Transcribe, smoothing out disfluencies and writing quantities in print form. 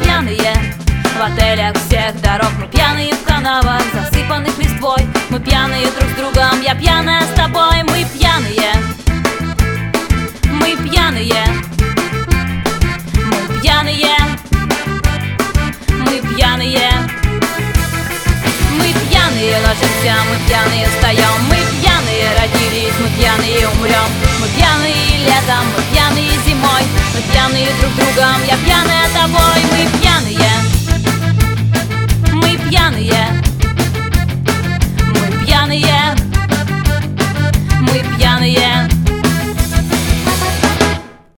пьяные в отелях всех дорог, мы пьяные в канавах, засыпанных листвой. Мы пьяные друг с другом, я пьяная с тобой. Мы пьяные, мы пьяные, мы пьяные, мы пьяные. Мы пьяные ложимся, мы пьяные встаем. Мы пьяные родились, мы пьяные умрем. Мы пьяные летом, мы пьяные зимой. Мы пьяные